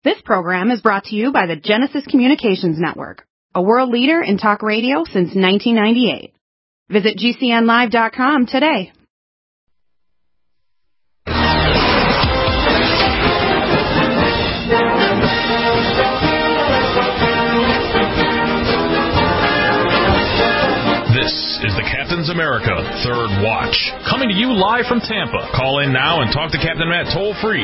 This program is brought to you by the Genesis Communications Network, a world leader in talk radio since 1998. Visit GCNlive.com today. This is the Captain's America Third Watch, coming to you live from Tampa. Call in now and talk to Captain Matt toll-free,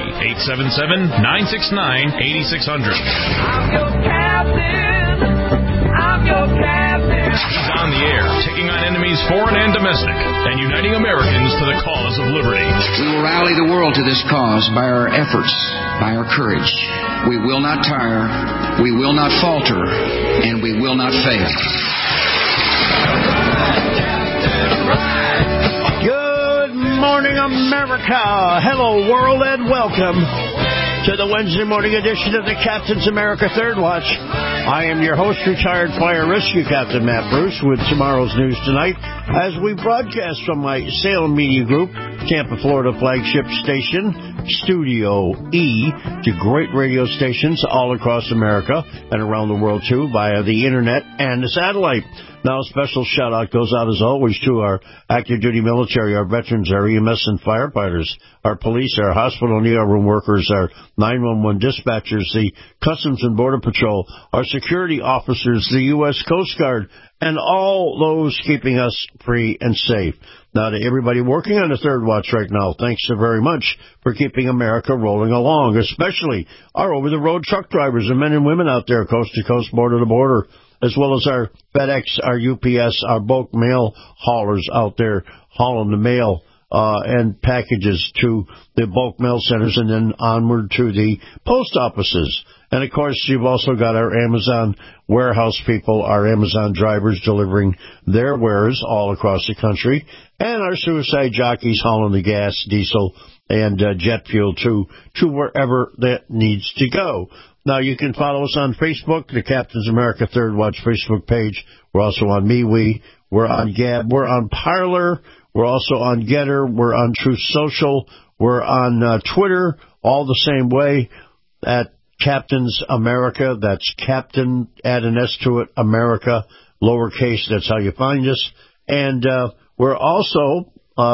877-969-8600. I'm your captain. I'm your captain. He's on the air, taking on enemies foreign and domestic, and uniting Americans to the cause of liberty. We will rally the world to this cause by our efforts, by our courage. We will not tire, we will not falter, and we will not fail. Good morning, America. Hello, world, and welcome to the Wednesday morning edition of the Captain's America Third Watch. I am your host, retired fire rescue captain Matt Bruce, with tomorrow's news tonight as we broadcast from my Salem Media Group, Tampa, Florida flagship station, Studio E, to great radio stations all across America and around the world, too, via the internet and the satellite. Now, a special shout-out goes out, as always, to our active-duty military, our veterans, our EMS and firefighters, our police, our hospital and ER room workers, our 911 dispatchers, the Customs and Border Patrol, our security officers, the U.S. Coast Guard, and all those keeping us free and safe. Now, to everybody working on the Third Watch right now, thanks so very much for keeping America rolling along, especially our over-the-road truck drivers and men and women out there, coast to coast, border to border, as well as our FedEx, our UPS, our bulk mail haulers out there hauling the mail and packages to the bulk mail centers and then onward to the post offices. And, of course, you've also got our Amazon warehouse people, our Amazon drivers delivering their wares all across the country, and our suicide jockeys hauling the gas, diesel, and jet fuel to wherever that needs to go. Now, you can follow us on Facebook, the Captain's America Third Watch Facebook page. We're also on MeWe. We're on Gab. We're on Parler. We're also on Getter. We're on Truth Social. We're on Twitter, all the same way, at Captain's America. That's Captain, add an S to it, America, lowercase. That's how you find us. And we're also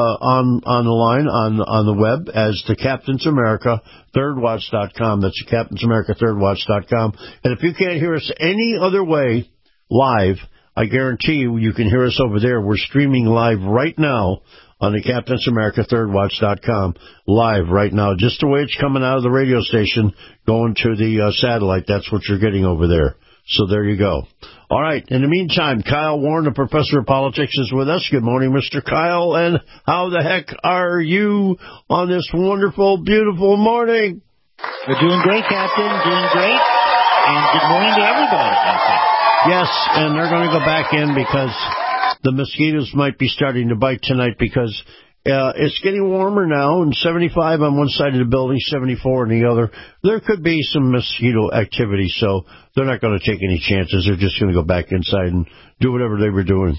on the line, on the web, as the Captain's America ThirdWatch.com. That's the Captain's America ThirdWatch.com. And if you can't hear us any other way, live, I guarantee you can hear us over there. We're streaming live right now on the Captain's America ThirdWatch.com, live right now, just the way it's coming out of the radio station, going to the satellite. That's what you're getting over there. So there you go. All right. In the meantime, Kyle Warren, the professor of politics, is with us. Good morning, Mr. Kyle. And how the heck are you on this wonderful, beautiful morning? We're doing great, Captain. Doing great. And good morning to everybody. Yes, and they're going to go back in because the mosquitoes might be starting to bite tonight because it's getting warmer now, and 75 on one side of the building, 74 on the other. There could be some mosquito activity, so they're not going to take any chances. They're just going to go back inside and do whatever they were doing.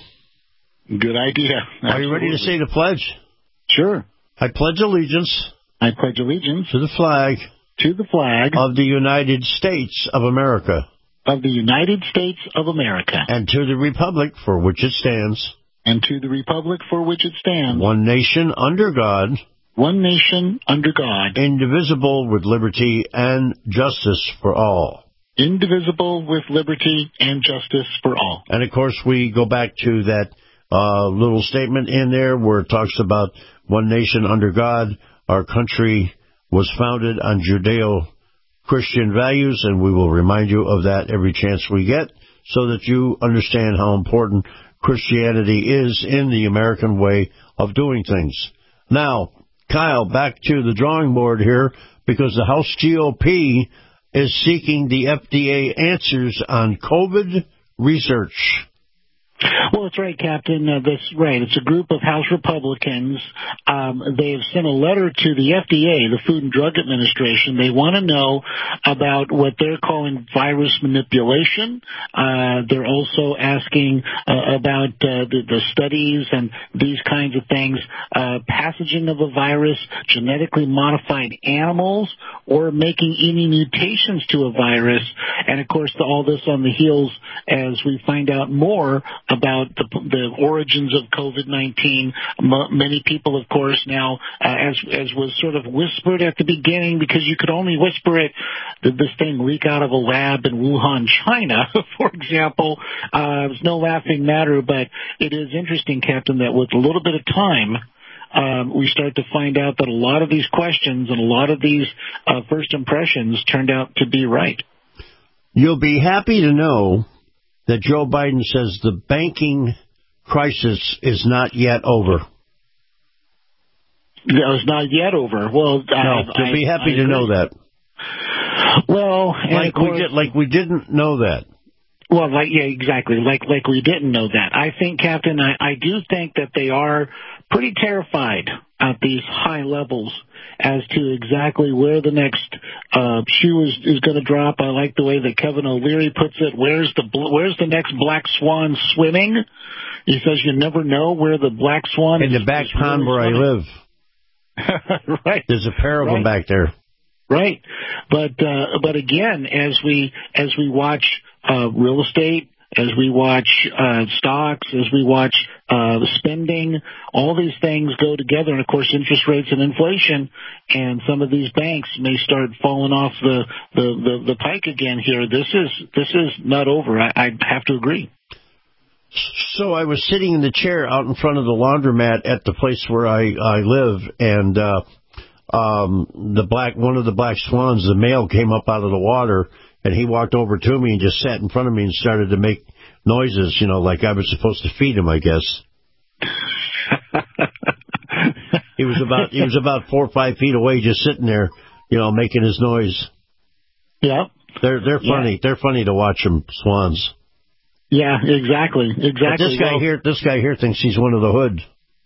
Good idea. Absolutely. Are you ready to say the pledge? Sure. I pledge allegiance. I pledge allegiance to the flag. To the flag. Of the United States of America. Of the United States of America. And to the republic for which it stands. And to the republic for which it stands. One nation under God. One nation under God. Indivisible with liberty and justice for all. Indivisible with liberty and justice for all. And, of course, we go back to that little statement in there where it talks about one nation under God. Our country was founded on Judeo-Christian values, and we will remind you of that every chance we get so that you understand how important Christianity is in the American way of doing things. Now, Kyle, back to the drawing board here, because the House GOP is seeking the FDA answers on COVID research. Well, that's right, Captain. That's right. It's a group of House Republicans. They have sent a letter to the FDA, the Food and Drug Administration. They want to know about what they're calling virus manipulation. They're also asking about the studies and these kinds of things, passaging of a virus, genetically modified animals, or making any mutations to a virus. And, of course, all this on the heels as we find out more about the origins of COVID-19. Many people, of course, now, as was sort of whispered at the beginning, because you could only whisper it, did this thing leak out of a lab in Wuhan, China, for example? It's no laughing matter, but it is interesting, Captain, that with a little bit of time, we start to find out that a lot of these questions and a lot of these first impressions turned out to be right. You'll be happy to know that Joe Biden says the banking crisis is not yet over. No, it's not yet over. Well, no, you'll be happy to know that. Well, like we didn't know that. Well, exactly. Like we didn't know that. I think, Captain, I do think that they are pretty terrified at these high levels as to exactly where the next shoe is going to drop. I like the way that Kevin O'Leary puts it. Where's the next black swan swimming? He says you never know where the black swan is. In the back pond where I live. Right. There's a pair of them back there. Right. But again, as we watch real estate, as we watch stocks, as we watch spending, all these things go together, and of course interest rates and inflation, and some of these banks may start falling off the pike again here. This is not over. I have to agree. So I was sitting in the chair out in front of the laundromat at the place where I live, and one of the black swans, the male, came up out of the water, and he walked over to me and just sat in front of me and started to make noises, like I was supposed to feed him, I guess. He was about 4 or 5 feet away, just sitting there, making his noise. Yeah. They're funny. Yeah. They're funny to watch them, swans. Yeah, exactly. But this guy here thinks he's one of the hood.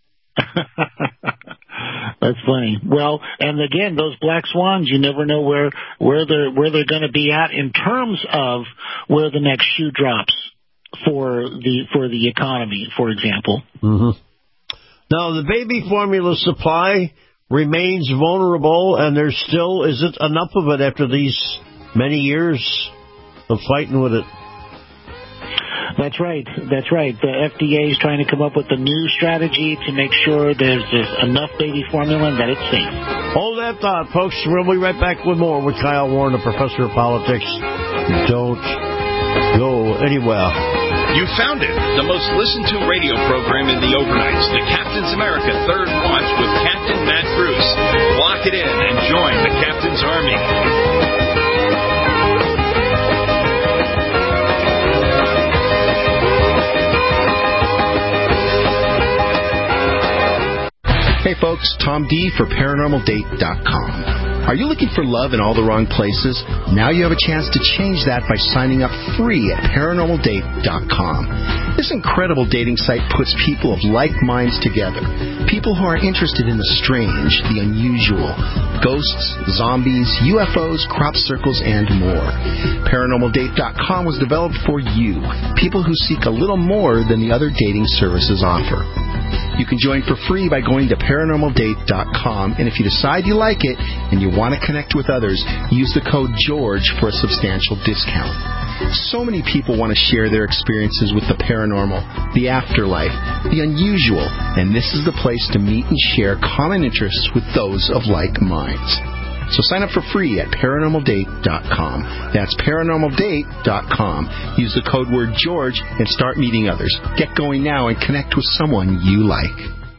That's funny. Well, and again, those black swans, you never know where they're going to be at in terms of where the next shoe drops for the economy, for example. Mm-hmm. Now, the baby formula supply remains vulnerable, and there's still isn't enough of it after these many years of fighting with it. That's right. The FDA is trying to come up with a new strategy to make sure there's enough baby formula and that it's safe. Hold that thought, folks. We'll be right back with more with Kyle Warren, the professor of politics. Don't go anywhere. You found it, the most listened to radio program in the overnights, the Captain's America Third Watch with Captain Matt Bruce. Lock it in and join the Captain's Army. Hey folks, Tom D for ParanormalDate.com. Are you looking for love in all the wrong places? Now you have a chance to change that by signing up free at ParanormalDate.com. This incredible dating site puts people of like minds together. People who are interested in the strange, the unusual, ghosts, zombies, UFOs, crop circles, and more. ParanormalDate.com was developed for you, people who seek a little more than the other dating services offer. You can join for free by going to ParanormalDate.com, and if you decide you like it and you want to connect with others, use the code GEORGE for a substantial discount. So many people want to share their experiences with the paranormal, the afterlife, the unusual, and this is the place to meet and share common interests with those of like minds. So sign up for free at ParanormalDate.com. That's ParanormalDate.com. Use the code word George and start meeting others. Get going now and connect with someone you like.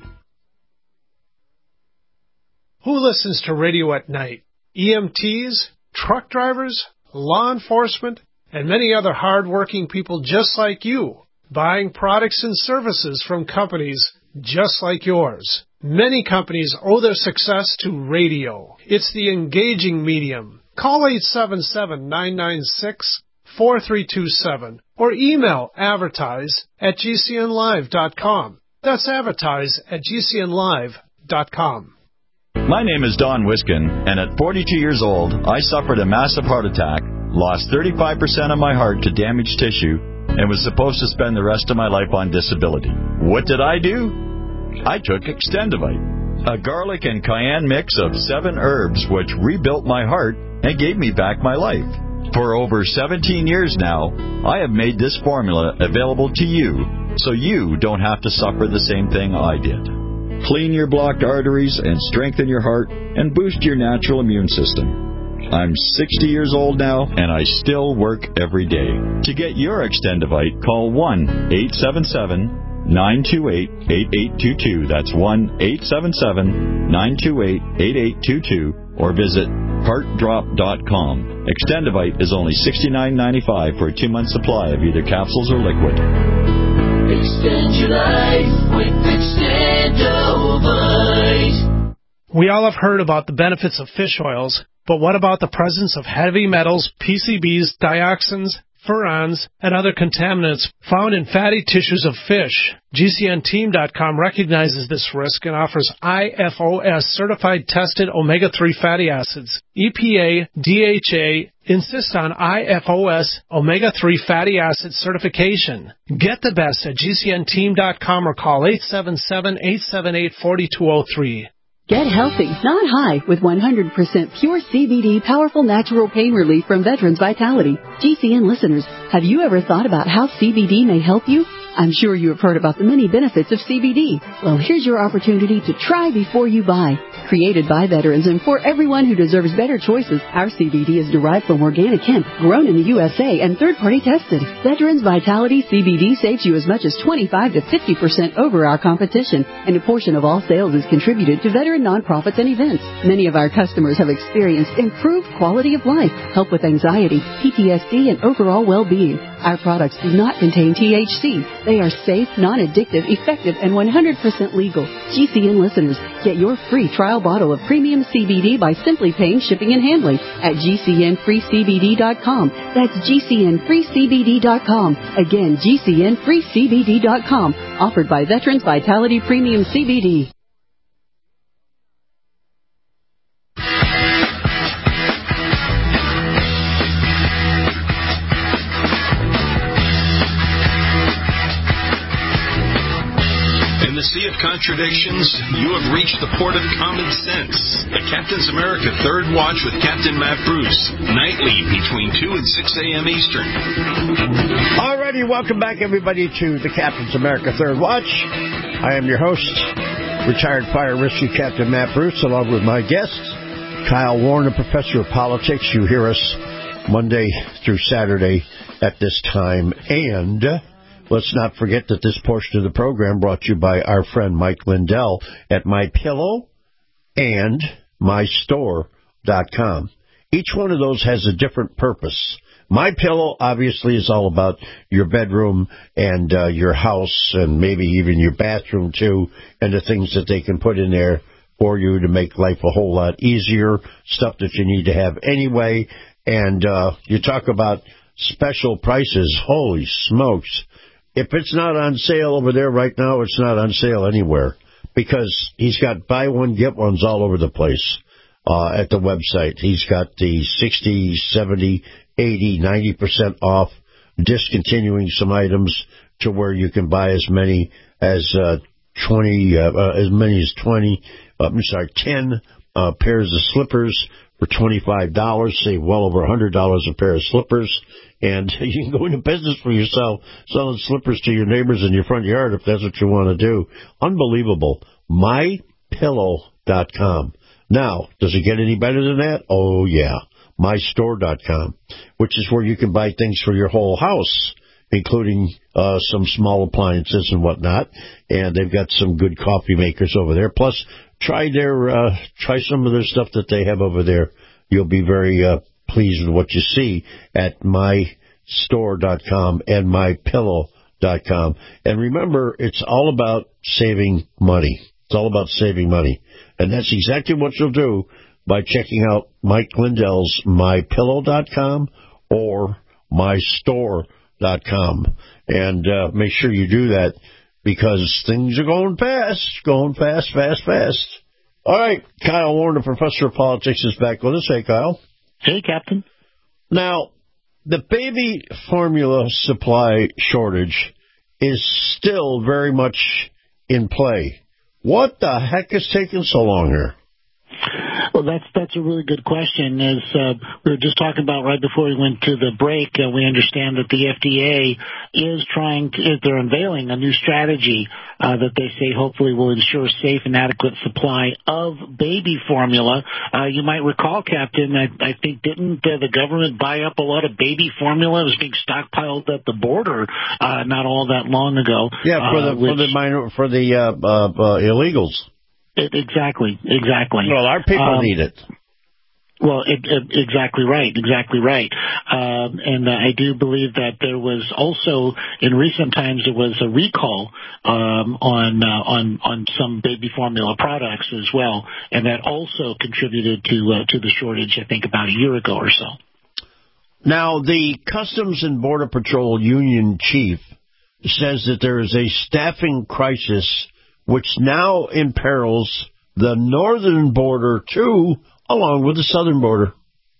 Who listens to radio at night? EMTs, truck drivers, law enforcement, and many other hard-working people just like you, buying products and services from companies just like yours. Many companies owe their success to radio. It's the engaging medium. Call 877-432-4327 or email advertise@gcnlive.com. That's advertise@gcnlive.com. My name is Don Wiskin, and at 42 years old, I suffered a massive heart attack, lost 35% of my heart to damaged tissue, and was supposed to spend the rest of my life on disability. What did I do? I took Extendivite, a garlic and cayenne mix of 7 herbs which rebuilt my heart and gave me back my life. For over 17 years now, I have made this formula available to you so you don't have to suffer the same thing I did. Clean your blocked arteries and strengthen your heart and boost your natural immune system. I'm 60 years old now, and I still work every day. To get your Extendivite, call 1-877-928-8822. That's 1-877-928-8822. Or visit heartdrop.com. Extendivite is only $69.95 for a 2-month supply of either capsules or liquid. Extend your life with Extendivite. We all have heard about the benefits of fish oils, but what about the presence of heavy metals, PCBs, dioxins, furans, and other contaminants found in fatty tissues of fish? GCNteam.com recognizes this risk and offers IFOS certified tested omega-3 fatty acids. EPA, DHA insist on IFOS omega-3 fatty acid certification. Get the best at GCNteam.com or call 877-878-4203. Get healthy, not high, with 100% pure CBD powerful natural pain relief from Veterans Vitality. GCN listeners, have you ever thought about how CBD may help you? I'm sure you have heard about the many benefits of CBD. Well, here's your opportunity to try before you buy. Created by veterans and for everyone who deserves better choices, our CBD is derived from organic hemp, grown in the USA, and third-party tested. Veterans Vitality CBD saves you as much as 25 to 50% over our competition, and a portion of all sales is contributed to veteran nonprofits and events. Many of our customers have experienced improved quality of life, help with anxiety, PTSD, and overall well-being. Our products do not contain THC. They are safe, non-addictive, effective, and 100% legal. GCN listeners, get your free trial bottle of premium CBD by simply paying shipping and handling at GCNFreeCBD.com. That's GCNFreeCBD.com. Again, GCNFreeCBD.com. Offered by Veterans Vitality Premium CBD. In the sea of contradictions, you have reached the port of common sense. The Captain's America Third Watch with Captain Matt Bruce, nightly between 2 and 6 a.m. Eastern. Alrighty, welcome back, everybody, to the Captain's America Third Watch. I am your host, retired fire rescue Captain Matt Bruce, along with my guest, Kyle Warner, professor of politics. You hear us Monday through Saturday at this time, and let's not forget that this portion of the program brought to you by our friend Mike Lindell at MyPillow and MyStore.com. Each one of those has a different purpose. MyPillow obviously is all about your bedroom and your house and maybe even your bathroom too, and the things that they can put in there for you to make life a whole lot easier, stuff that you need to have anyway. And you talk about special prices. Holy smokes. If it's not on sale over there right now, it's not on sale anywhere, because he's got buy one, get ones all over the place at the website. He's got the 60, 70, 80, 90% off, discontinuing some items to where you can buy as many as 10 pairs of slippers for $25, save well over $100 a pair of slippers. And you can go into business for yourself, selling slippers to your neighbors in your front yard if that's what you want to do. Unbelievable. MyPillow.com. Now, does it get any better than that? Oh, yeah. MyStore.com, which is where you can buy things for your whole house, including some small appliances and whatnot. And they've got some good coffee makers over there. Plus, try some of their stuff that they have over there. You'll be very pleased with what you see at MyStore.com and MyPillow.com. And remember, it's all about saving money. It's all about saving money. And that's exactly what you'll do by checking out Mike Lindell's MyPillow.com or mystore.com. And make sure you do that because things are going fast. All right, Kyle Warren, the professor of politics, is back with us. Hey, Kyle. Hey, Captain. Now, the baby formula supply shortage is still very much in play. What the heck is taking so long here? Well, that's a really good question. As we were just talking about right before we went to the break, we understand that the FDA they're unveiling a new strategy that they say hopefully will ensure safe and adequate supply of baby formula. You might recall, Captain, I think didn't the government buy up a lot of baby formula? It was being stockpiled at the border not all that long ago. Yeah, for the illegals. Exactly. Well, our people need it. Well, exactly right. And I do believe that there was also, in recent times, there was a recall on some baby formula products as well, and that also contributed to the shortage, I think, about a year ago or so. Now, the Customs and Border Patrol Union chief says that there is a staffing crisis which now imperils the northern border, too, along with the southern border.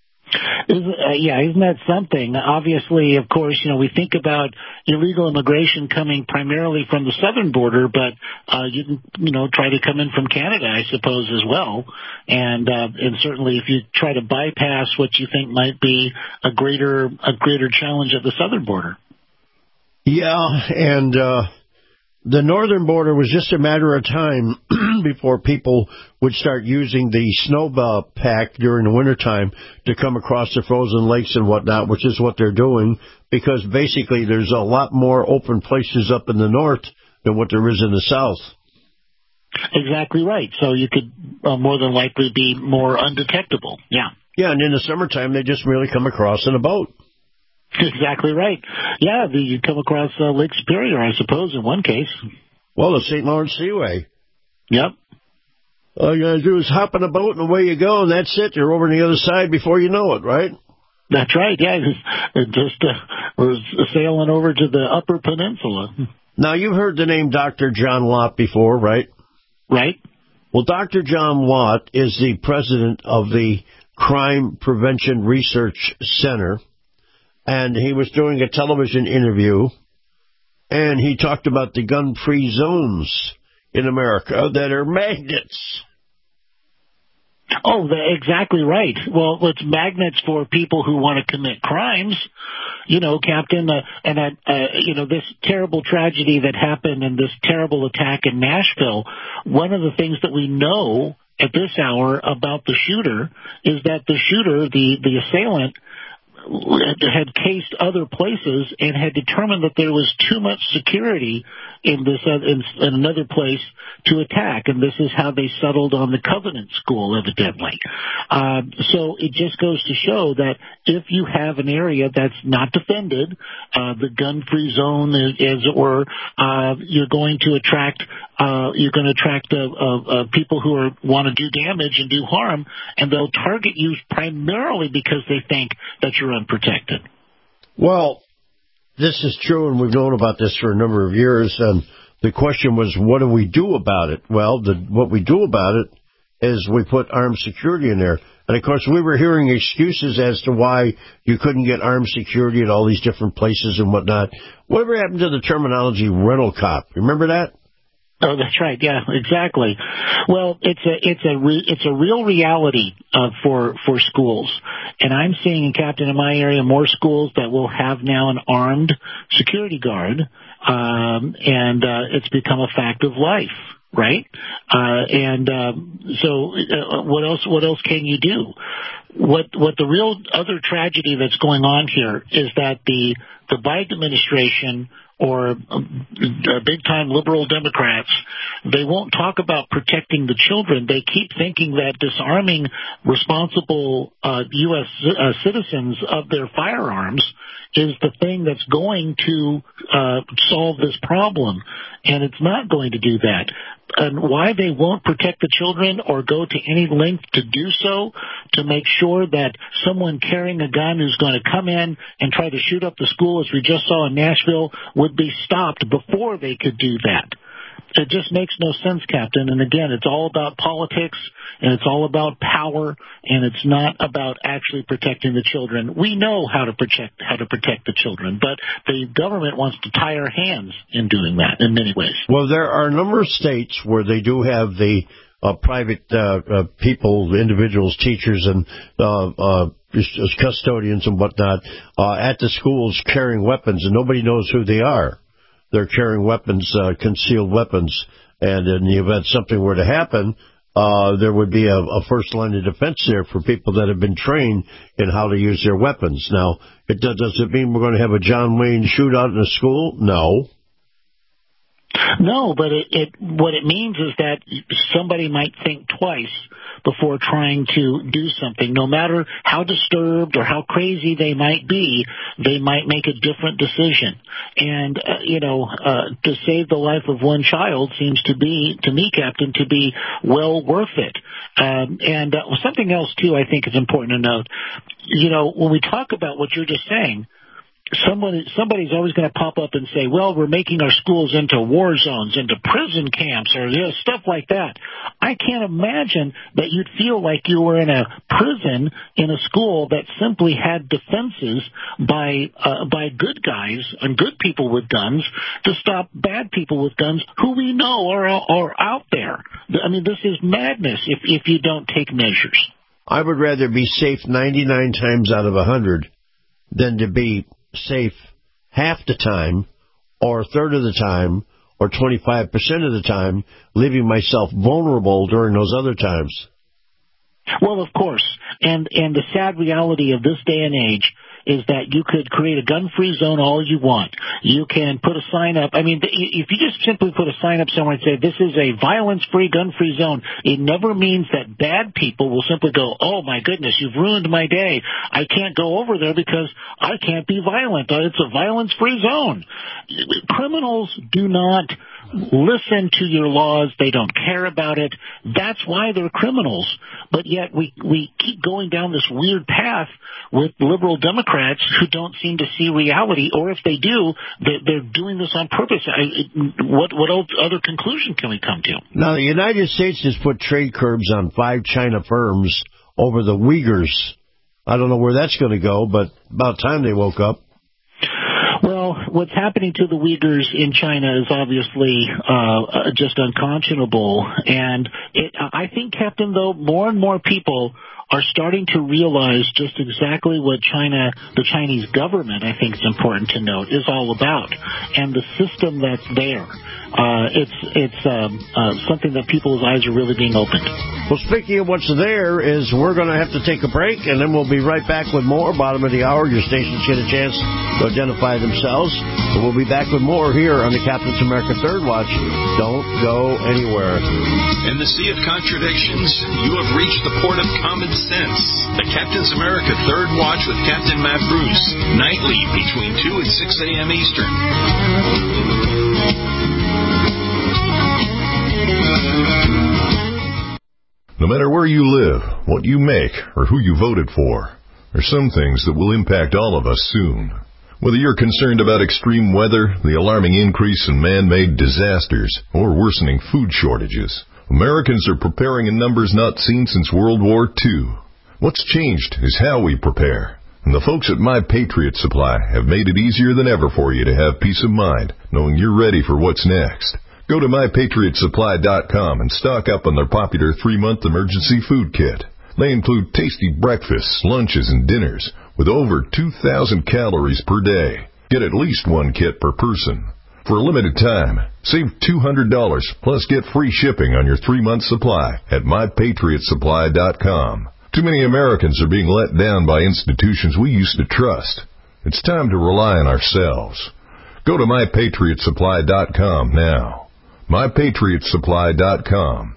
Isn't that something? Obviously, of course, we think about illegal immigration coming primarily from the southern border, but you can, try to come in from Canada, I suppose, as well. And certainly if you try to bypass what you think might be a greater challenge at the southern border. Yeah, and the northern border was just a matter of time before people would start using the snowpack during the wintertime to come across the frozen lakes and whatnot, which is what they're doing, because basically there's a lot more open places up in the north than what there is in the south. Exactly right. So you could more than likely be more undetectable. Yeah. Yeah, and in the summertime, they just merely come across in a boat. Exactly right. Yeah, you come across Lake Superior, I suppose, in one case. Well, the St. Lawrence Seaway. Yep. All you got to do is hop in a boat and away you go, and that's it. You're over on the other side before you know it, right? That's right, yeah. It just was sailing over to the Upper Peninsula. Now, you've heard the name Dr. John Lott before, right? Right. Well, Dr. John Lott is the president of the Crime Prevention Research Center. And he was doing a television interview, and he talked about the gun-free zones in America that are magnets. Oh, exactly right. Well, it's magnets for people who want to commit crimes, Captain. This terrible tragedy that happened and this terrible attack in Nashville, one of the things that we know at this hour about the shooter is that the shooter, the assailant, had cased other places and had determined that there was too much security in this in another place to attack, and this is how they settled on the Covenant School, evidently. So it just goes to show that if you have an area that's not defended, the gun-free zone, as it were, you're going to attract people who want to do damage and do harm, and they'll target you primarily because they think that you're unprotected. Well, this is true, and we've known about this for a number of years, and the question was, what do we do about it? Well, what we do about it is we put armed security in there. And, of course, we were hearing excuses as to why you couldn't get armed security at all these different places and whatnot. Whatever happened to the terminology rental cop? Remember that? Oh, that's right. Yeah, exactly. Well, it's a real reality for schools, and I'm seeing, Captain, in my area more schools that will have now an armed security guard, and it's become a fact of life, right? So what else can you do? What the real other tragedy that's going on here is that the Biden administration, or big-time liberal Democrats, they won't talk about protecting the children. They keep thinking that disarming responsible U.S. Citizens of their firearms is the thing that's going to solve this problem. and it's not going to do that. And why they won't protect the children or go to any length to do so, to make sure that someone carrying a gun who's going to come in and try to shoot up the school, as we just saw in Nashville, would be stopped before they could do that. It just makes no sense, Captain. And again, it's all about politics, and it's all about power, and it's not about actually protecting the children. We know how to protect the children, but the government wants to tie our hands in doing that in many ways. Well, there are a number of states where they do have the private people, individuals, teachers, and custodians and whatnot at the schools carrying weapons, and nobody knows who they are. They're carrying weapons, concealed weapons, and in the event something were to happen, there would be a first line of defense there for people that have been trained in how to use their weapons. Now, does it mean we're going to have a John Wayne shootout in a school? No. No, but what it means is that somebody might think twice before trying to do something. No matter how disturbed or how crazy they might be, they might make a different decision. And, to save the life of one child seems to me, Captain, to be well worth it. And something else, too, I think is important to note. When we talk about what you're just saying, somebody's always going to pop up and say, well, we're making our schools into war zones, into prison camps, or stuff like that. I can't imagine that you'd feel like you were in a prison in a school that simply had defenses by good guys and good people with guns to stop bad people with guns who we know are out there. I mean, this is madness if you don't take measures. I would rather be safe 99 times out of 100 than to be safe half the time, or a third of the time, or 25% of the time, leaving myself vulnerable during those other times. Well, of course. And the sad reality of this day and age is that you could create a gun-free zone all you want. You can put a sign up. I mean, if you just simply put a sign up somewhere and say, this is a violence-free, gun-free zone, it never means that bad people will simply go, oh, my goodness, you've ruined my day. I can't go over there because I can't be violent. It's a violence-free zone. Criminals do not listen to your laws. They don't care about it. That's why they're criminals. But yet we keep going down this weird path with liberal Democrats who don't seem to see reality, or if they do, they're doing this on purpose. What other conclusion can we come to? Now, the United States has put trade curbs on 5 China firms over the Uyghurs. I don't know where that's going to go, but about time they woke up. Well, what's happening to the Uyghurs in China is obviously just unconscionable. And I think, Captain, though, more and more people are starting to realize just exactly what the Chinese government, I think it's important to note, is all about, and the system that's there. It's something that people's eyes are really being opened. Well, speaking of what's there, is we're going to have to take a break, and then we'll be right back with more. Bottom of the hour, your stations get a chance to identify themselves. And we'll be back with more here on the Captain's America Third Watch. Don't go anywhere. In the sea of contradictions, you have reached the port of common sense. The Captain's America Third Watch with Captain Matt Bruce, nightly between 2 and 6 a.m. Eastern. No matter where you live, what you make, or who you voted for, there are some things that will impact all of us soon. Whether you're concerned about extreme weather, the alarming increase in man-made disasters, or worsening food shortages, Americans are preparing in numbers not seen since World War II. What's changed is how we prepare. And the folks at My Patriot Supply have made it easier than ever for you to have peace of mind, knowing you're ready for what's next. Go to MyPatriotSupply.com and stock up on their popular 3-month emergency food kit. They include tasty breakfasts, lunches, and dinners with over 2,000 calories per day. Get at least 1 kit per person. For a limited time, save $200 plus get free shipping on your 3-month supply at MyPatriotSupply.com. Too many Americans are being let down by institutions we used to trust. It's time to rely on ourselves. Go to MyPatriotSupply.com now. MyPatriotSupply.com.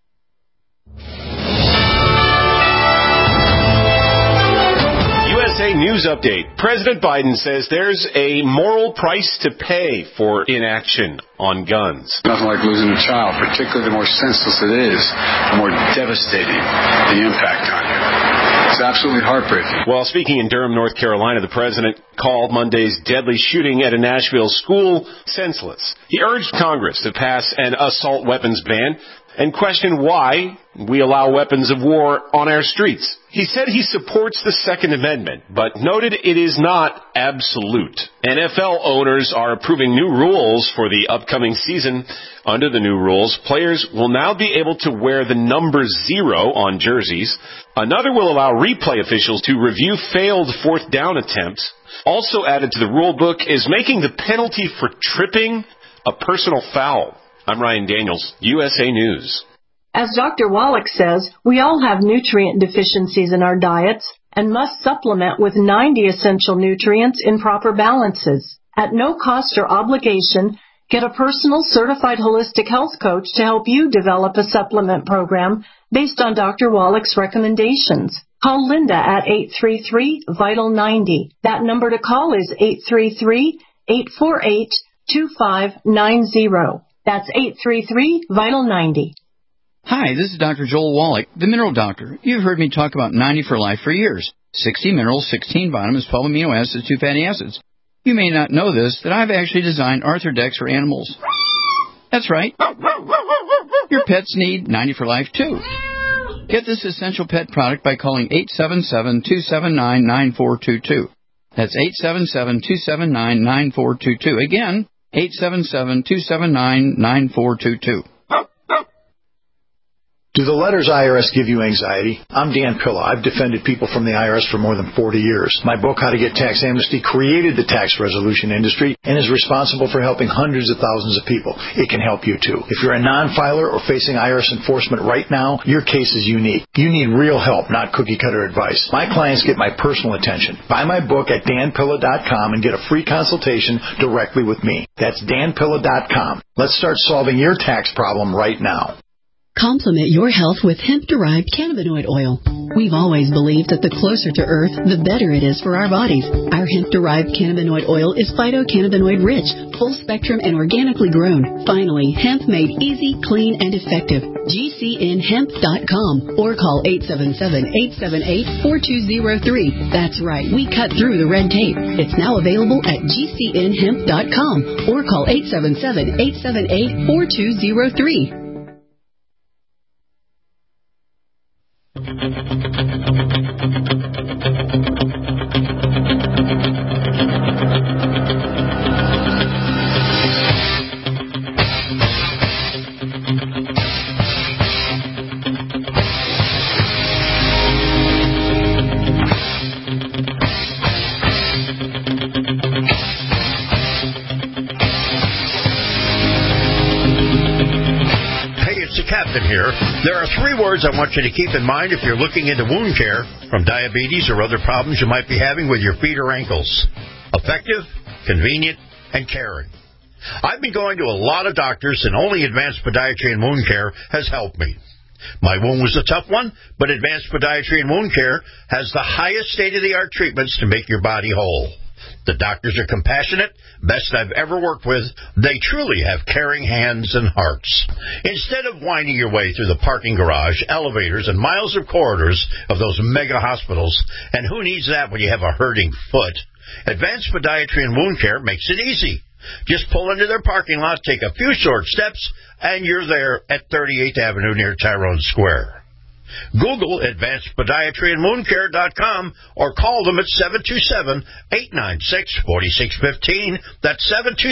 USA News Update. President Biden says there's a moral price to pay for inaction on guns. Nothing like losing a child, particularly the more senseless it is, the more devastating the impact on you. It's absolutely heartbreaking. While speaking in Durham, North Carolina, the president called Monday's deadly shooting at a Nashville school senseless. He urged Congress to pass an assault weapons ban and questioned why we allow weapons of war on our streets. He said he supports the Second Amendment, but noted it is not absolute. NFL owners are approving new rules for the upcoming season. Under the new rules, players will now be able to wear the number 0 on jerseys. Another will allow replay officials to review failed fourth down attempts. Also added to the rule book is making the penalty for tripping a personal foul. I'm Ryan Daniels, USA News. As Dr. Wallach says, we all have nutrient deficiencies in our diets and must supplement with 90 essential nutrients in proper balances. At no cost or obligation, get a personal certified holistic health coach to help you develop a supplement program based on Dr. Wallach's recommendations. Call Linda at 833-VITAL-90. That number to call is 833-848-2590. That's 833-VITAL-90. Hi, this is Dr. Joel Wallach, the Mineral Doctor. You've heard me talk about 90 for Life for years. 60 minerals, 16 vitamins, 12 amino acids, 2 fatty acids. You may not know this, that I've actually designed Arthrodex for animals. That's right. Your pets need 90 for Life, too. Get this essential pet product by calling 877-279-9422. That's 877-279-9422. Again, 877-279-9422. Do the letters IRS give you anxiety? I'm Dan Pilla. I've defended people from the IRS for more than 40 years. My book, How to Get Tax Amnesty, created the tax resolution industry and is responsible for helping hundreds of thousands of people. It can help you, too. If you're a non-filer or facing IRS enforcement right now, your case is unique. You need real help, not cookie-cutter advice. My clients get my personal attention. Buy my book at danpilla.com and get a free consultation directly with me. That's danpilla.com. Let's start solving your tax problem right now. Complement your health with hemp-derived cannabinoid oil. We've always believed that the closer to Earth, the better it is for our bodies. Our hemp-derived cannabinoid oil is phytocannabinoid-rich, full-spectrum, and organically grown. Finally, hemp made easy, clean, and effective. GCNhemp.com or call 877-878-4203. That's right, we cut through the red tape. It's now available at GCNhemp.com or call 877-878-4203. Here. There are 3 words I want you to keep in mind if you're looking into wound care from diabetes or other problems you might be having with your feet or ankles. Effective, convenient, and caring. I've been going to a lot of doctors, and only Advanced Podiatry and Wound Care has helped me. My wound was a tough one, but Advanced Podiatry and Wound Care has the highest state-of-the-art treatments to make your body whole. The doctors are compassionate, best I've ever worked with. They truly have caring hands and hearts. Instead of winding your way through the parking garage, elevators, and miles of corridors of those mega hospitals, and who needs that when you have a hurting foot, Advanced Podiatry and Wound Care makes it easy. Just pull into their parking lot, take a few short steps, and you're there at 38th Avenue near Tyrone Square. Google Advanced Podiatry and WoundCare.com or call them at 727-896-4615. That's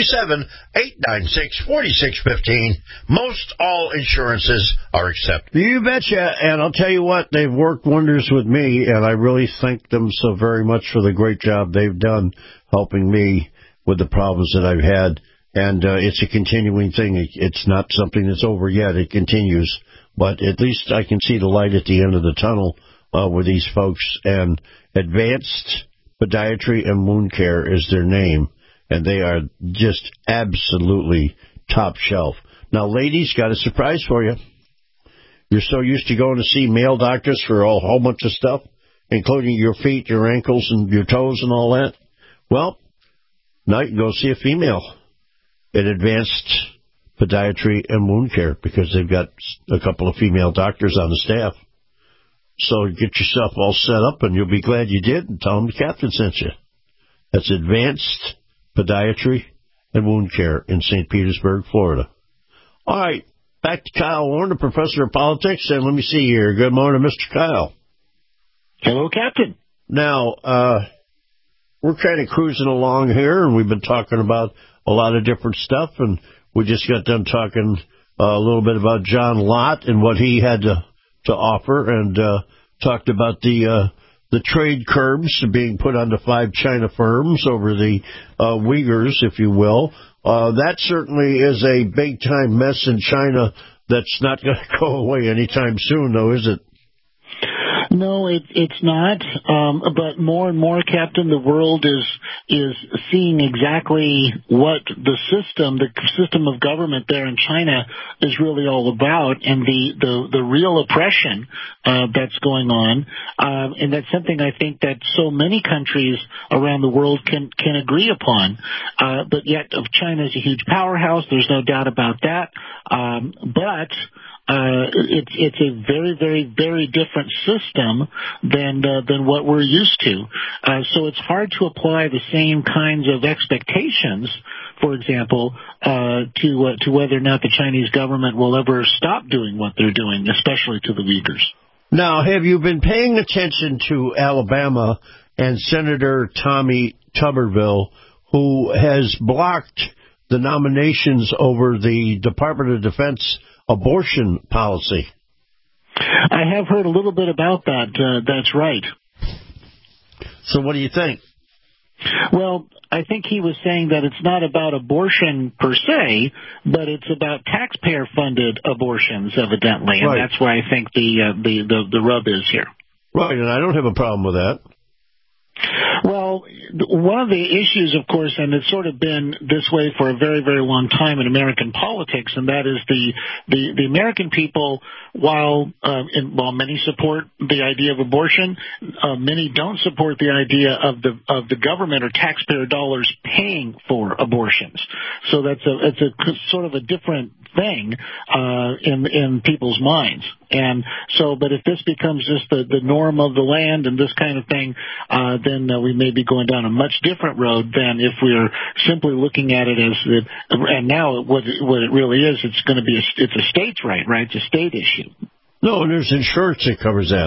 727-896-4615. Most all insurances are accepted. You betcha. And I'll tell you what, they've worked wonders with me, and I really thank them so very much for the great job they've done helping me with the problems that I've had. And it's a continuing thing. It's not something that's over yet. It continues. But at least I can see the light at the end of the tunnel with these folks. And Advanced Podiatry and Wound Care is their name. And they are just absolutely top shelf. Now, ladies, got a surprise for you. You're so used to going to see male doctors for a whole bunch of stuff. including your feet, your ankles, and your toes and all that? Well, now you can go see a female at Advanced Podiatry and Wound Care because they've got a couple of female doctors on the staff. So get yourself all set up, and you'll be glad you did, and tell them the captain sent you. That's Advanced Podiatry and Wound Care in St. Petersburg, Florida. All right, back to Kyle Warner, professor of politics, and let me see here. Good morning, Mr. Kyle. Hello, Captain. Now, we're kind of cruising along here, and we've been talking about a lot of different stuff, and we just got done talking a little bit about John Lott and what he had to offer, and talked about the trade curbs being put onto 5 China firms over the Uyghurs, if you will. That certainly is a big-time mess in China that's not going to go away anytime soon, though, is it? No, it's not. But more and more, Captain, the world is seeing exactly what the system of government there in China is really all about, and the real oppression that's going on. And that's something I think that so many countries around the world can agree upon. But yet, China is a huge powerhouse. There's no doubt about that. But it's a very, very, very different system than what we're used to. So it's hard to apply the same kinds of expectations, for example, to whether or not the Chinese government will ever stop doing what they're doing, especially to the Uyghurs. Now, have you been paying attention to Alabama and Senator Tommy Tuberville, who has blocked the nominations over the Department of Defense abortion policy? I have heard a little bit about that. That's right. So what do you think? Well, I think he was saying that it's not about abortion per se, but it's about taxpayer-funded abortions, evidently, and that's where I think the rub is here. Right, and I don't have a problem with that. Well, one of the issues, of course, and it's sort of been this way for a very, very long time in American politics, and that is the American people, while many support the idea of abortion, many don't support the idea of the government or taxpayer dollars paying for abortions. So it's a sort of a different thing in people's minds. And so, but if this becomes just the norm of the land and this kind of thing, then we may be going down a much different road than if we're simply looking at it as and now what it really is. It's going to be it's a state's right? It's a state issue. No, and there's insurance that covers that.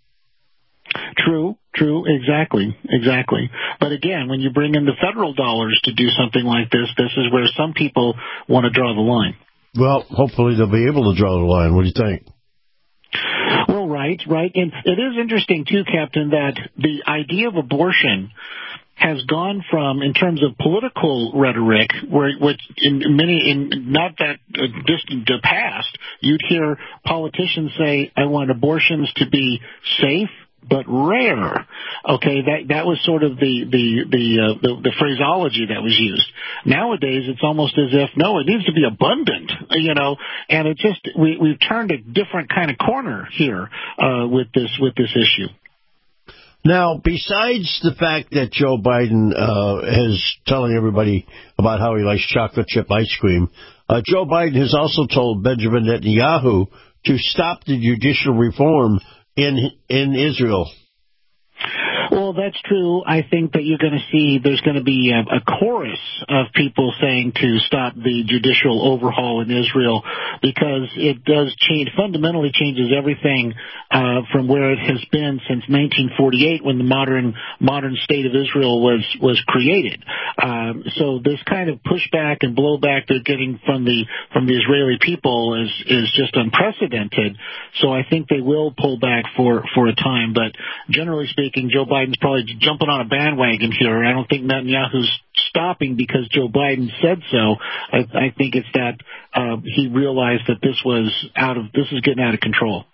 True, exactly. But again, when you bring in the federal dollars to do something like this is where some people want to draw the line. Well, hopefully they'll be able to draw the line. What do you think? Well, right. And it is interesting, too, Captain, that the idea of abortion has gone from, in terms of political rhetoric, which in not that distant past, you'd hear politicians say, I want abortions to be safe, but rare. Okay, that was sort of the phraseology that was used. Nowadays, it's almost as if no, it needs to be abundant, and it just we've turned a different kind of corner here with this issue. Now, besides the fact that Joe Biden is telling everybody about how he likes chocolate chip ice cream, Joe Biden has also told Benjamin Netanyahu to stop the judicial reform in Israel. Well, that's true. I think that you're going to see there's going to be a chorus of people saying to stop the judicial overhaul in Israel because it does fundamentally changes everything from where it has been since 1948 when the modern state of Israel was created. So this kind of pushback and blowback they're getting from the Israeli people is just unprecedented. So I think they will pull back for a time. But generally speaking, Joe Biden's probably jumping on a bandwagon here. I don't think Netanyahu's stopping because Joe Biden said so. I think it's that he realized that this is getting out of control.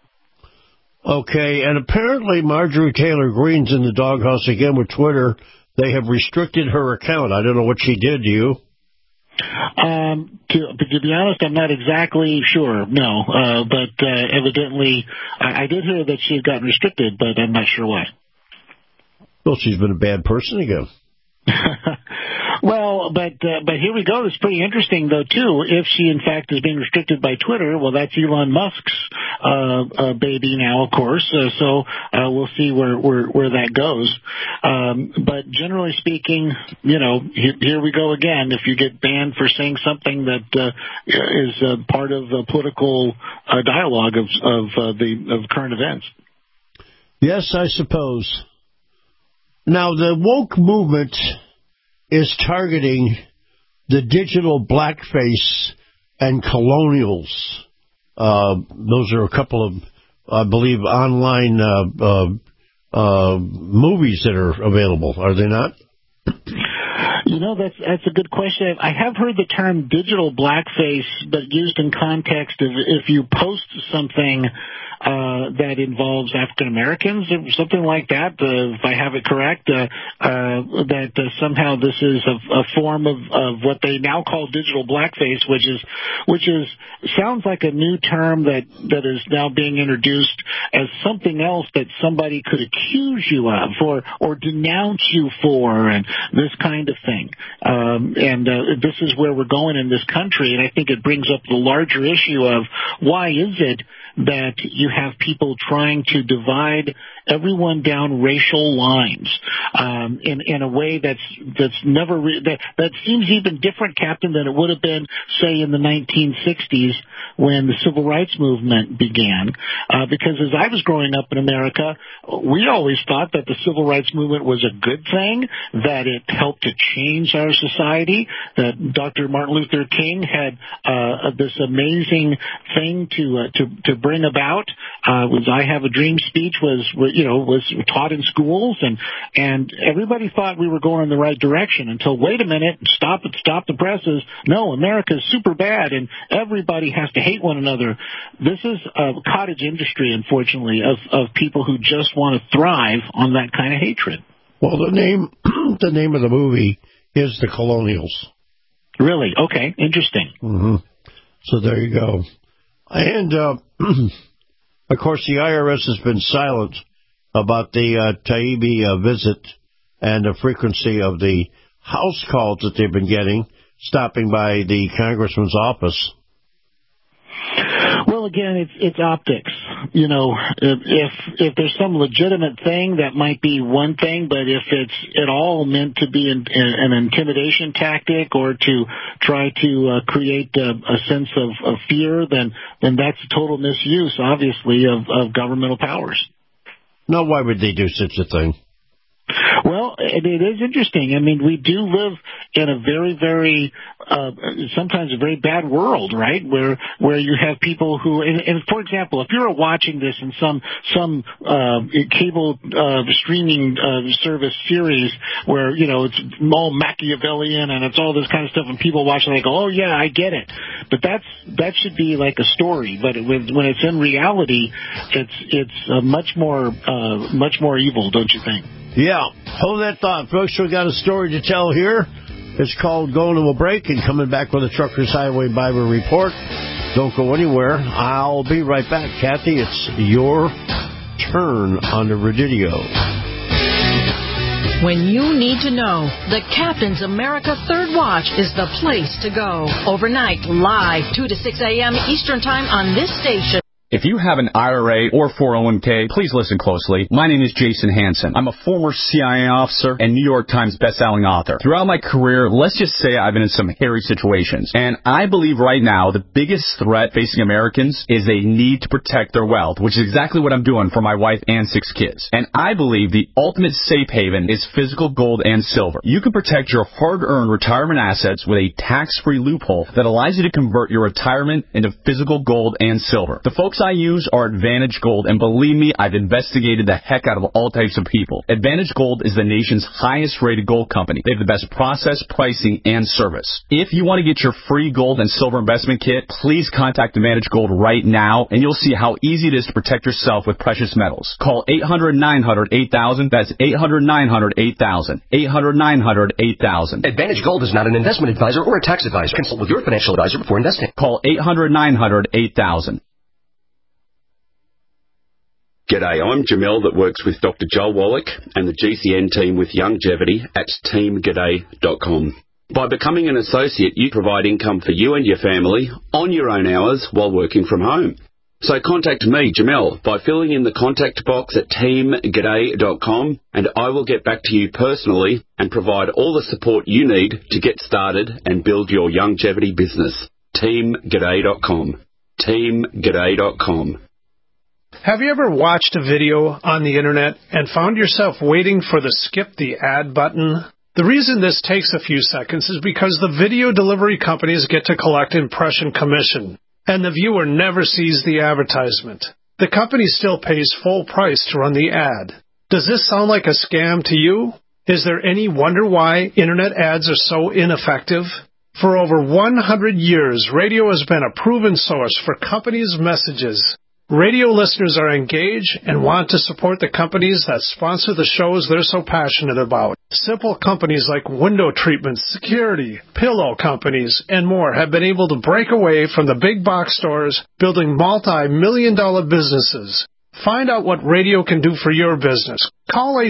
Okay, and apparently Marjorie Taylor Greene's in the doghouse again with Twitter. They have restricted her account. I don't know what she did, do you? To be honest, I'm not exactly sure, no. But evidently, I did hear that she had gotten restricted, but I'm not sure why. Well, she's been a bad person again. Well, but here we go. It's pretty interesting, though, too. If she, in fact, is being restricted by Twitter, well, that's Elon Musk's baby now, of course. So we'll see where that goes. But generally speaking, here we go again. If you get banned for saying something that is part of the political dialogue of current events. Yes, I suppose. Now, the woke movement is targeting the digital blackface and colonials. Those are a couple of, I believe, online movies that are available, are they not? That's a good question. I have heard the term digital blackface, but used in context of if you post something that involves African Americans or something like that, if I have it correct, that somehow this is a form of what they now call digital blackface, which is sounds like a new term that is now being introduced as something else that somebody could accuse you of or denounce you for, and this kind of thing. This is where we're going in this country, and I think it brings up the larger issue of why is it that you have people trying to divide everyone down racial lines in a way that's never that seems even different, Captain, than it would have been, say, in the 1960s when the civil rights movement began. Because as I was growing up in America, we always thought that the civil rights movement was a good thing, that it helped to change our society, that Dr. Martin Luther King had this amazing thing to bring about. Was I Have a Dream speech was taught in schools, and everybody thought we were going in the right direction until, wait a minute, stop the presses. No, America's super bad, and everybody has to hate one another. This is a cottage industry, unfortunately, of people who just want to thrive on that kind of hatred. Well, the name of the movie is The Colonials. Really? Okay, interesting. Mm-hmm. So there you go. And, of course, the IRS has been silent about the Taibbi visit and the frequency of the house calls that they've been getting, stopping by the congressman's office. Well, again, it's optics. If there's some legitimate thing, that might be one thing, but if it's at all meant to be an intimidation tactic or to try to create a sense of fear, then that's a total misuse, obviously, of governmental powers. Now, why would they do such a thing? Well, it is interesting. I mean, we do live in a very, very, sometimes a very bad world, right? Where you have people who, and for example, if you're watching this in some cable streaming service series where, it's all Machiavellian and it's all this kind of stuff, and people watch and they go, oh yeah, I get it. But that should be like a story. But when it's in reality, it's much more evil, don't you think? Yeah, hold that thought, folks. We've got a story to tell here. It's called Going to a Break and coming back with a Truckers Highway Bible Report. Don't go anywhere. I'll be right back. Kathy, it's your turn on the radio. When you need to know, the Captain's America Third Watch is the place to go. Overnight, live, 2 to 6 a.m. Eastern Time on this station. If you have an IRA or 401k, please listen closely. My name is Jason Hansen. I'm a former CIA officer and New York Times bestselling author. Throughout my career, let's just say I've been in some hairy situations. And I believe right now the biggest threat facing Americans is they need to protect their wealth, which is exactly what I'm doing for my wife and 6 kids. And I believe the ultimate safe haven is physical gold and silver. You can protect your hard-earned retirement assets with a tax-free loophole that allows you to convert your retirement into physical gold and silver. The folks I use are Advantage Gold, and believe me, I've investigated the heck out of all types of people. Advantage Gold is the nation's highest rated gold company. They have the best process, pricing, and service. If you want to get your free gold and silver investment kit, please contact Advantage Gold right now, and you'll see how easy it is to protect yourself with precious metals. Call 800-900-8000. That's 800-900-8000. 800-900-8000. Advantage Gold is not an investment advisor or a tax advisor. Consult with your financial advisor before investing. Call 800-900-8000. G'day, I'm Jamel that works with Dr. Joel Wallach and the GCN team with Longevity at teamg'day.com. By becoming an associate, you provide income for you and your family on your own hours while working from home. So contact me, Jamel, by filling in the contact box at teamg'day.com, and I will get back to you personally and provide all the support you need to get started and build your longevity business. teamg'day.com. teamg'day.com. Have you ever watched a video on the internet and found yourself waiting for the skip the ad button? The reason this takes a few seconds is because the video delivery companies get to collect impression commission, and the viewer never sees the advertisement. The company still pays full price to run the ad. Does this sound like a scam to you? Is there any wonder why internet ads are so ineffective? For over 100 years, radio has been a proven source for companies' messages. Radio listeners are engaged and want to support the companies that sponsor the shows they're so passionate about. Simple companies like window treatments, security, pillow companies, and more have been able to break away from the big box stores, building multi-million-dollar businesses. Find out what radio can do for your business. Call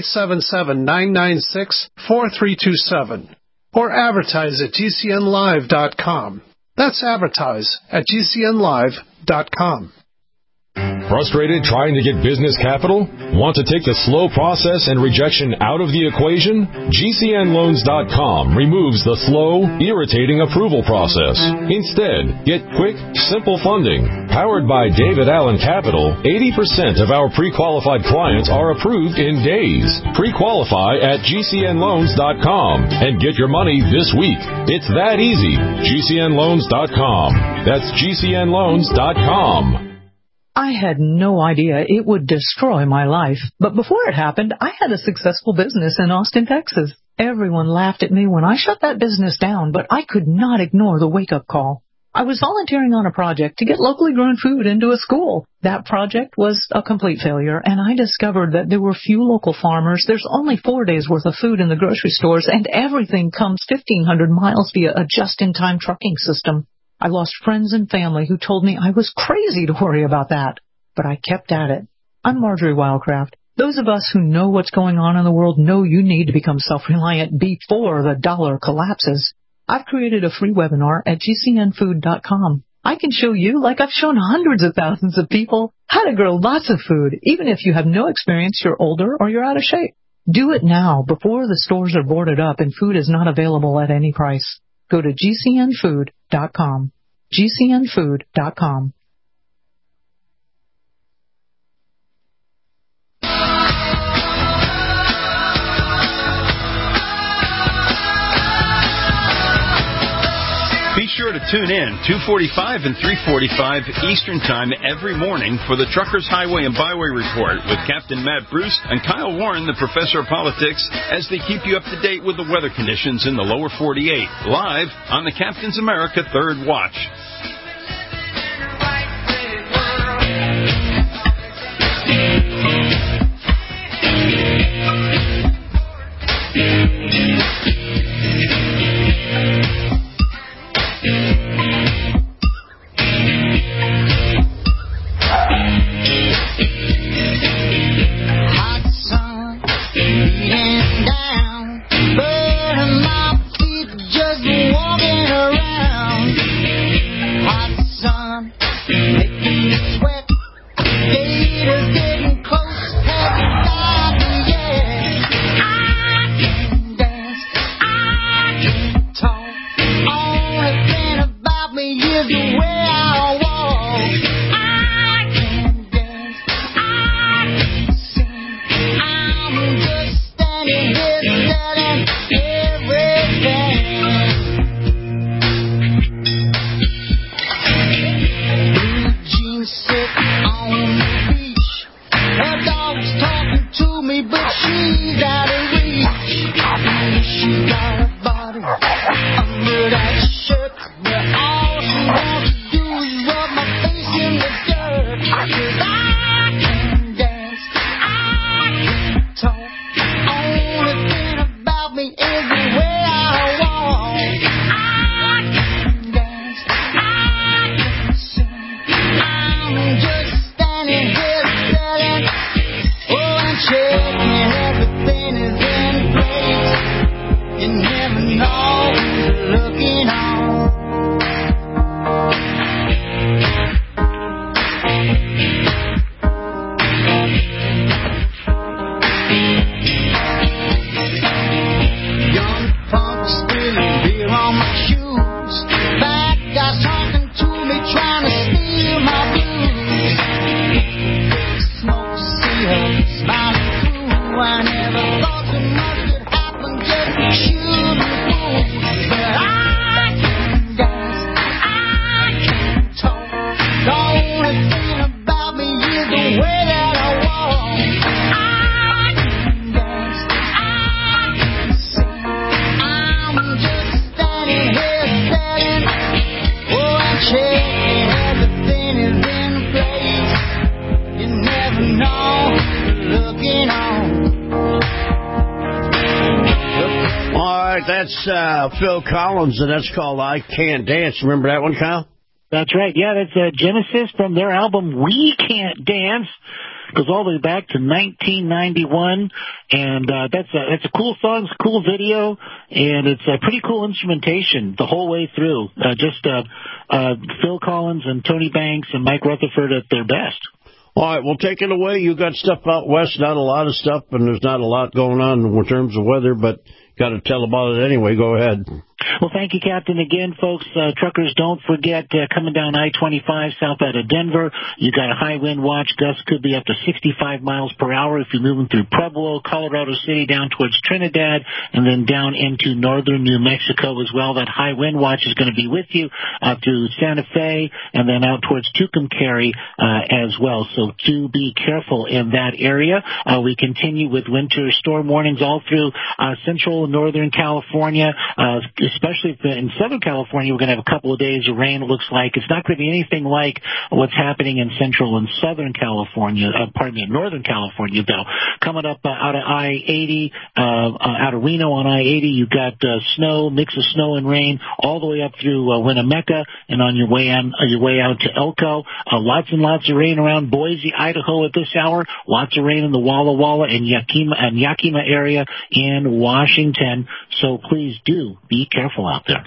877-996-4327 or advertise at GCNlive.com. That's advertise at GCNlive.com. Frustrated trying to get business capital? Want to take the slow process and rejection out of the equation? GCNloans.com removes the slow, irritating approval process. Instead, get quick, simple funding. Powered by David Allen Capital, 80% of our pre-qualified clients are approved in days. Pre-qualify at GCNloans.com and get your money this week. It's that easy. GCNloans.com. That's GCNloans.com. I had no idea it would destroy my life. But before it happened, I had a successful business in Austin, Texas. Everyone laughed at me when I shut that business down, but I could not ignore the wake-up call. I was volunteering on a project to get locally grown food into a school. That project was a complete failure, and I discovered that there were few local farmers. There's only 4 days' worth of food in the grocery stores, and everything comes 1,500 miles via a just-in-time trucking system. I lost friends and family who told me I was crazy to worry about that. But I kept at it. I'm Marjorie Wildcraft. Those of us who know what's going on in the world know you need to become self-reliant before the dollar collapses. I've created a free webinar at GCNfood.com. I can show you, like I've shown hundreds of thousands of people, how to grow lots of food, even if you have no experience, you're older, or you're out of shape. Do it now, before the stores are boarded up and food is not available at any price. Go to GCNfood.com. GCNfood.com. Be sure to tune in 2:45 and 3:45 Eastern Time every morning for the Truckers Highway and Byway Report with Captain Matt Bruce and Kyle Warren, the Professor of Politics, as they keep you up to date with the weather conditions in the lower 48, live on the Captain's America Third Watch. right, that's Phil Collins, and that's called I Can't Dance. Remember that one, Kyle? That's right. Yeah, that's Genesis from their album We Can't Dance. Goes all the way back to 1991, and that's a cool song, it's a cool video, and it's a pretty cool instrumentation the whole way through. Phil Collins and Tony Banks and Mike Rutherford at their best. All right, well, take it away. You got stuff out west, not a lot of stuff, and there's not a lot going on in terms of weather, but got to tell about it anyway. Go ahead. Well, thank you, Captain. Again, folks, truckers, don't forget, coming down I-25 south out of Denver, you got a high wind watch. Gusts could be up to 65 miles per hour if you're moving through Pueblo, Colorado City, down towards Trinidad, and then down into northern New Mexico as well. That high wind watch is going to be with you out to Santa Fe and then out towards Tucumcari as well. So do be careful in that area. We continue with winter storm warnings all through central and northern California, especially in Southern California. We're going to have a couple of days of rain, it looks like. It's not going to be anything like what's happening in Central and Southern California, Northern California, though. Coming up out of I-80, out of Reno on I-80, you've got snow, mix of snow and rain, all the way up through Winnemucca, and on your way out to Elko. Lots and lots of rain around Boise, Idaho at this hour. Lots of rain in the Walla Walla and Yakima area in Washington. So please do be careful out there.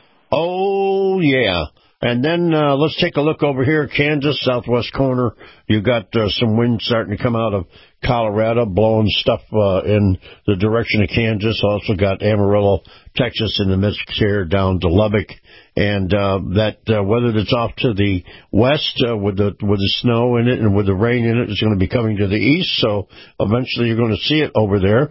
Oh, yeah. And then let's take a look over here, Kansas, southwest corner. You got some wind starting to come out of Colorado, blowing stuff in the direction of Kansas. Also got Amarillo, Texas in the mix here down to Lubbock. And that weather that's off to the west with the snow in it and with the rain in it is going to be coming to the east. So eventually you're going to see it over there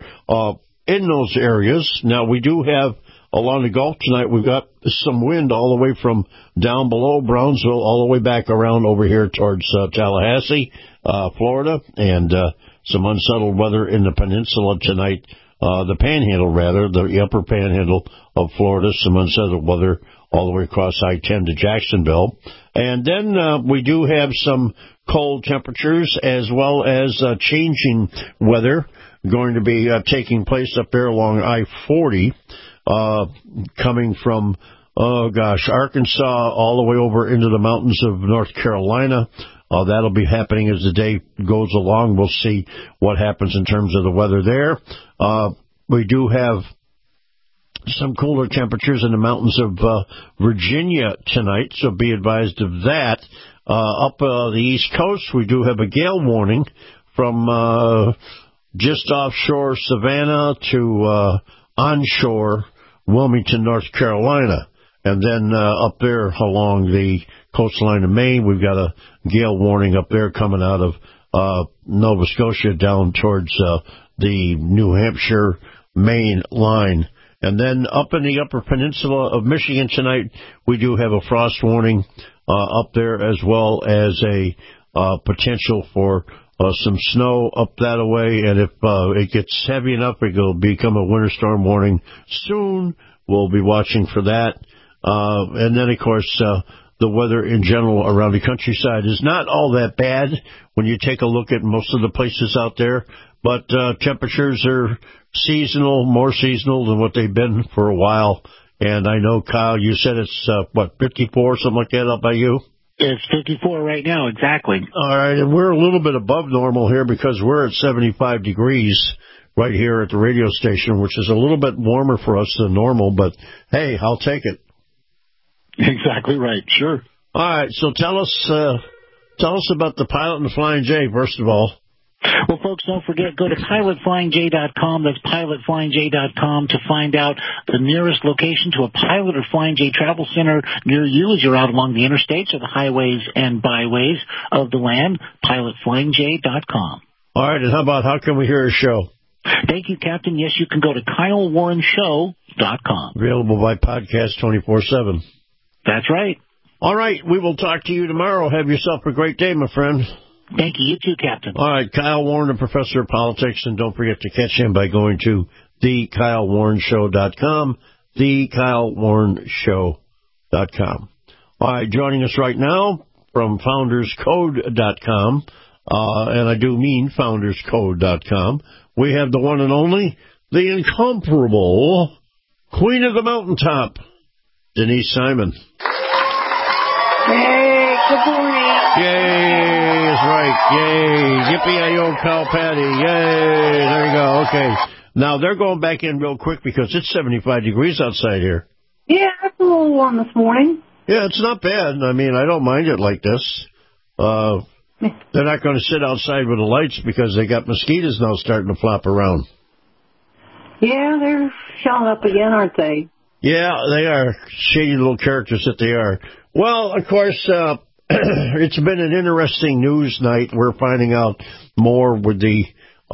in those areas. Now, we do have along the Gulf tonight, we've got some wind all the way from down below Brownsville all the way back around over here towards Tallahassee, Florida, and some unsettled weather in the peninsula tonight. The panhandle, rather, the upper panhandle of Florida, some unsettled weather all the way across I-10 to Jacksonville. And then we do have some cold temperatures as well as changing weather going to be taking place up there along I-40. Coming from, Arkansas all the way over into the mountains of North Carolina. That'll be happening as the day goes along. We'll see what happens in terms of the weather there. We do have some cooler temperatures in the mountains of Virginia tonight, so be advised of that. Up the East Coast, we do have a gale warning from just offshore Savannah to onshore Wilmington, North Carolina. And then up there along the coastline of Maine, we've got a gale warning up there coming out of Nova Scotia down towards the New Hampshire, Maine line. And then up in the upper peninsula of Michigan tonight, we do have a frost warning up there as well as a potential for some snow up that way, and if it gets heavy enough, it will become a winter storm warning soon. We'll be watching for that. And then, of course, the weather in general around the countryside is not all that bad when you take a look at most of the places out there, but temperatures are seasonal, more seasonal than what they've been for a while. And I know, Kyle, you said it's, 54, something like that up by you? It's 54 right now, exactly. All right, and we're a little bit above normal here because we're at 75 degrees right here at the radio station, which is a little bit warmer for us than normal, but hey, I'll take it. Exactly right, sure. All right, so tell us about the Pilot and the Flying J, first of all. Well, folks, don't forget, go to pilotflyingj.com. That's pilotflyingj.com to find out the nearest location to a Pilot or Flying J travel center near you as you're out along the interstates or the highways and byways of the land. Pilotflyingj.com. All right, and how can we hear a show? Thank you, Captain. Yes, you can go to KyleWarrenShow.com. Available by podcast 24/7. That's right. All right, we will talk to you tomorrow. Have yourself a great day, my friend. Thank you. You too, Captain. All right, Kyle Warren, a professor of politics, and don't forget to catch him by going to theKyleWarrenShow.com, theKyleWarrenShow.com. All right, joining us right now from FoundersCode.com, and I do mean FoundersCode.com, we have the one and only, the incomparable Queen of the Mountaintop, Denise Simon. Hey, good morning. Yay, that's right. Yay. Yippee-yi-yo, cow patty. Yay. There you go. Okay. Now, they're going back in real quick because it's 75 degrees outside here. Yeah, it's a little warm this morning. Yeah, it's not bad. I mean, I don't mind it like this. They're not going to sit outside with the lights because they got mosquitoes now starting to flop around. Yeah, they're showing up again, aren't they? Yeah, they are. Shady little characters that they are. Well, of course, it's been an interesting news night. We're finding out more with the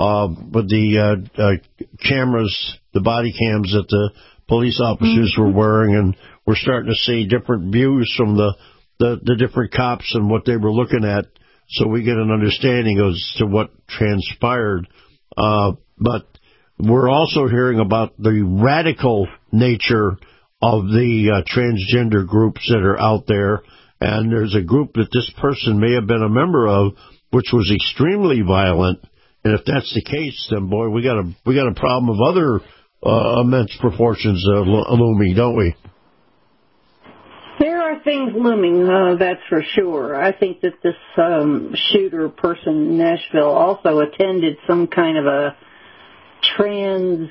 cameras, the body cams that the police officers were wearing, and we're starting to see different views from the different cops and what they were looking at, so we get an understanding as to what transpired. But we're also hearing about the radical nature of the transgender groups that are out there, and there's a group that this person may have been a member of, which was extremely violent. And if that's the case, then boy, we got a problem of other immense proportions looming, don't we? There are things looming, that's for sure. I think that this shooter person in Nashville also attended some kind of a trans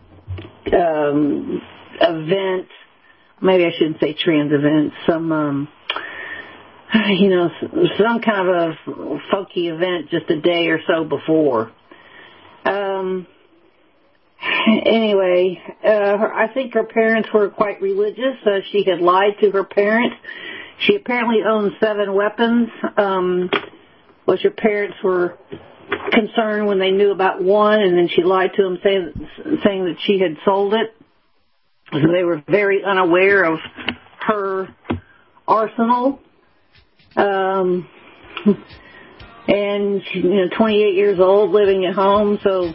event. Maybe I shouldn't say trans event. Some kind of a funky event just a day or so before. Anyway, I think her parents were quite religious. She had lied to her parents. She apparently owned 7 weapons, which her parents were concerned when they knew about one, and then she lied to them saying that she had sold it. So they were very unaware of her arsenal. And, 28 years old, living at home, so,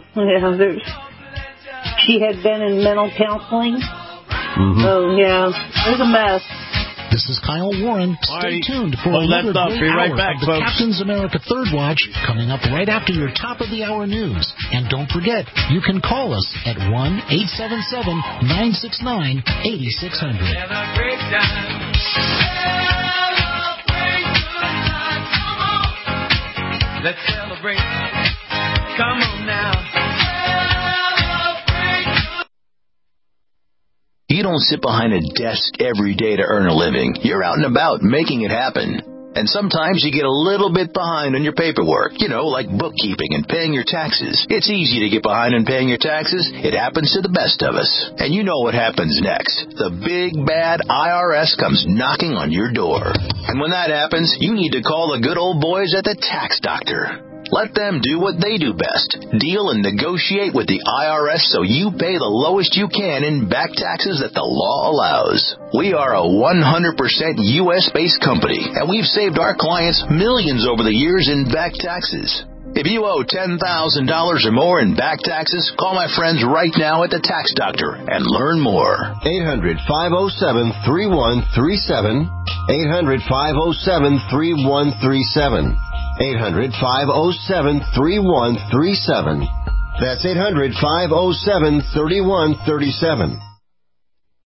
she had been in mental counseling. So, yeah, it was a mess. This is Kyle Warren. Stay tuned for another great hour of the Captain's America Third Watch coming up right after your top-of-the-hour news. And don't forget, you can call us at 1-877-969-8600. Let's celebrate. Come on now. You don't sit behind a desk every day to earn a living. You're out and about making it happen. And sometimes you get a little bit behind on your paperwork, like bookkeeping and paying your taxes. It's easy to get behind on paying your taxes. It happens to the best of us. And you know what happens next. The big, bad IRS comes knocking on your door. And when that happens, you need to call the good old boys at the Tax Doctor. Let them do what they do best. Deal and negotiate with the IRS so you pay the lowest you can in back taxes that the law allows. We are a 100% U.S.-based company, and we've saved our clients millions over the years in back taxes. If you owe $10,000 or more in back taxes, call my friends right now at the Tax Doctor and learn more. 800-507-3137. 800-507-3137. 800-507-3137. That's 800-507-3137.